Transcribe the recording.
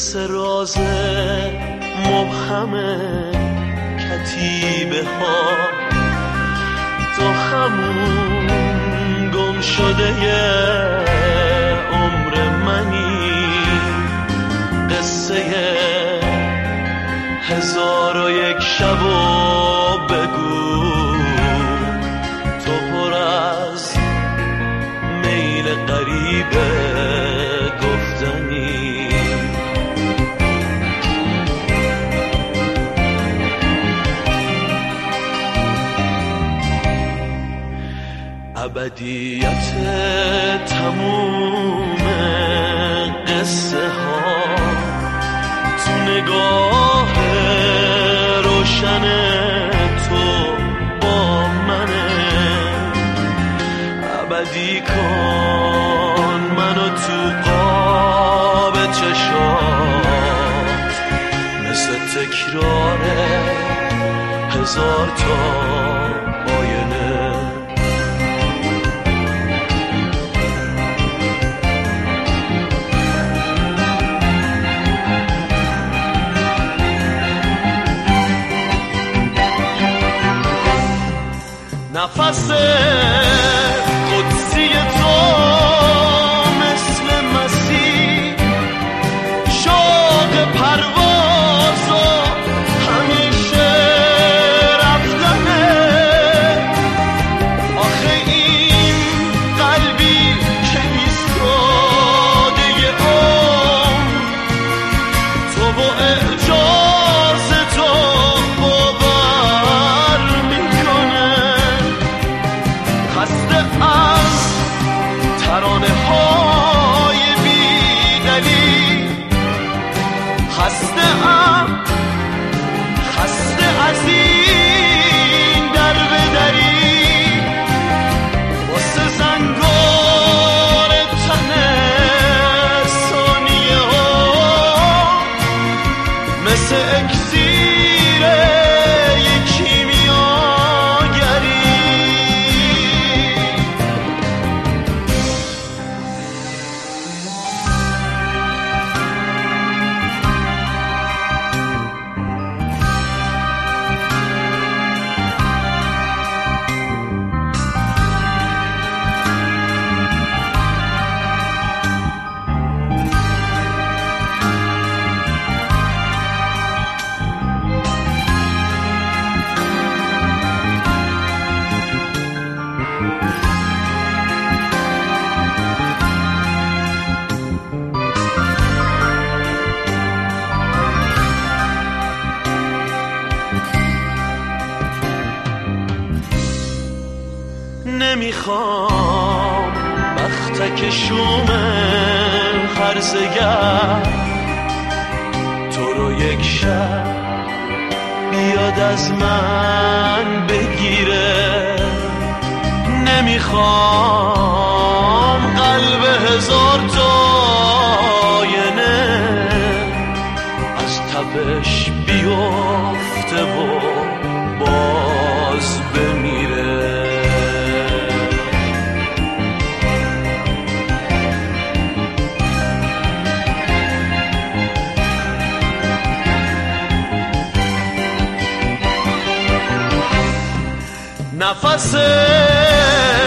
مثل راز مبهم کتیبه ها تو همون گم شده عمر منی، قصه 1001 شبو بگو تو پر از میل غریبه گفتنی. ابدیت تموم قصه ها تو نگاه روشن تو با منه. ابدی کن منو تو قاب چشات مثل تکرار 1000 تا آینه. نفس قدسی تو مثل مسیح شوق پرواز و همیشه رفتنه. آخه این قلبی که ایستاده عمر تو و اعجاز تو باور میکنه. خسته از ترانه های بیدلیل، خسته از این در بدری واسه زنگار تنه ثانیه ها مثل اکسیر نمیخوام بختک شوم هرزگر تو رو یک شب بیاد از من بگیره. نمیخوام قلب 1000 تا آینه از تپش بیفته و باز بمیره. نفس